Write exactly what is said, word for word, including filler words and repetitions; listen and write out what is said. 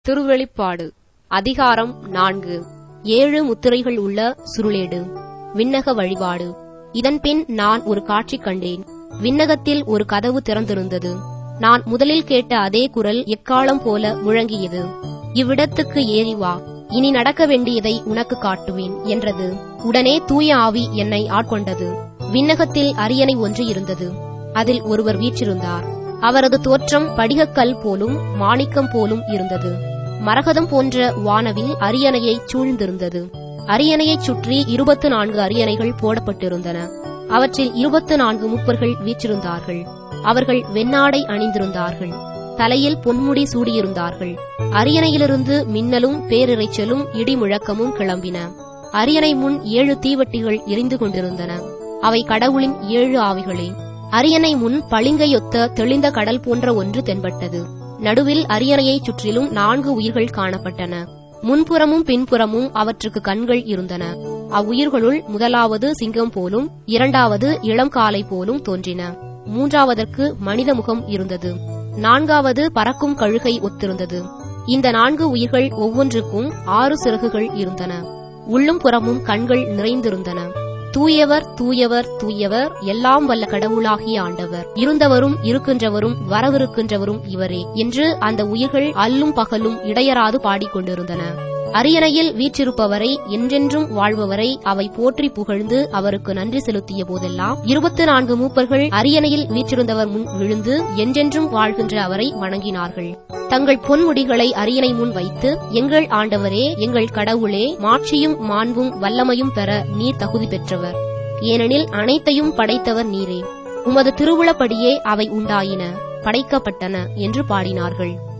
திருவெளிப்பாடு அதிகாரம் நான்கு. ஏழு முத்திரைகள் உள்ள சுருளேடு. விண்ணக வழிபாடு. இதன்பின் நான் ஒரு காட்சி கண்டேன். விண்ணகத்தில் ஒரு கதவு திறந்திருந்தது. நான் முதலில் கேட்ட அதே குரல் எக்காளம் போல முழங்கியது. இவ்விடத்துக்கு ஏறி வா, இனி நடக்க வேண்டியதை உனக்கு காட்டுவேன் என்றது. உடனே தூய ஆவி என்னை ஆட்கொண்டது. விண்ணகத்தில் அரியணை ஒன்று இருந்தது. அதில் ஒருவர் வீற்றிருந்தார். அவரது தோற்றம் படிகக்கல் போலும் மாணிக்கம் போலும் இருந்தது. மரகதம் போன்ற வானவில் அரியணையை சூழ்ந்திருந்தது. அரியணையைச் சுற்றி இருபத்து நான்கு அரியணைகள் போடப்பட்டிருந்தன. அவற்றில் இருபத்து நான்கு மூப்பர்கள் வீற்றிருந்தார்கள். அவர்கள் வெண்ணாடை அணிந்திருந்தார்கள். தலையில் பொன்முடி சூடியிருந்தார்கள். அரியணையிலிருந்து மின்னலும் பேரிரைச்சலும் இடி முழக்கமும் கிளம்பின. அரியணை முன் ஏழு தீவட்டிகள் எரிந்து கொண்டிருந்தன. அவை கடவுளின் ஏழு ஆவிகளே. அரியணை முன் பளிங்கையொத்த தெளிந்த கடல் போன்ற ஒன்று தென்பட்டது. நடுவில் அரியணையைச் சுற்றிலும் நான்கு உயிர்கள் காணப்பட்டன. முன்புறமும் பின்புறமும் அவற்றுக்கு கண்கள் இருந்தன. அவ்வுயிர்களுள் முதலாவது சிங்கம் போலும், இரண்டாவது இளம் காளை போலும் தோன்றின. மூன்றாவதற்கு மனித முகம் இருந்தது. நான்காவது பறக்கும் கழுகை ஒத்திருந்தது. இந்த நான்கு உயிர்கள் ஒவ்வொன்றுக்கும் ஆறு சிறகுகள் இருந்தன. உள்ளும் புறமும் கண்கள் நிறைந்திருந்தன. தூயவர் தூயவர் தூயவர், எல்லாம் வல்ல கடவுளாகிய ஆண்டவர், இருந்தவரும் இருக்கின்றவரும் வரவிருக்கின்றவரும் இவரே என்று அந்த உயிர்கள் அல்லும் பகலும் இடையராது பாடிக்கொண்டிருந்தன. அரியணையில் வீற்றிருப்பவரை, என்றென்றும் வாழ்பவரை அவை போற்றி புகழ்ந்து அவருக்கு நன்றி செலுத்திய போதெல்லாம் இருபத்து நான்கு மூப்பர்கள் அரியணையில் வீற்றிருந்தவர் முன் விழுந்து என்றென்றும் வாழ்கின்ற அவரை வணங்கினார்கள். தங்கள் பொன்முடிகளை அரியணை முன் வைத்து, எங்கள் ஆண்டவரே, எங்கள் கடவுளே, மாட்சியும் மாண்பும் வல்லமையும் பெற நீர் தகுதி பெற்றவர். ஏனெனில் அனைத்தையும் படைத்தவர் நீரே. உமது திருவுளப்படியே அவை உண்டாயின, படைக்கப்பட்டன என்று பாடினார்கள்.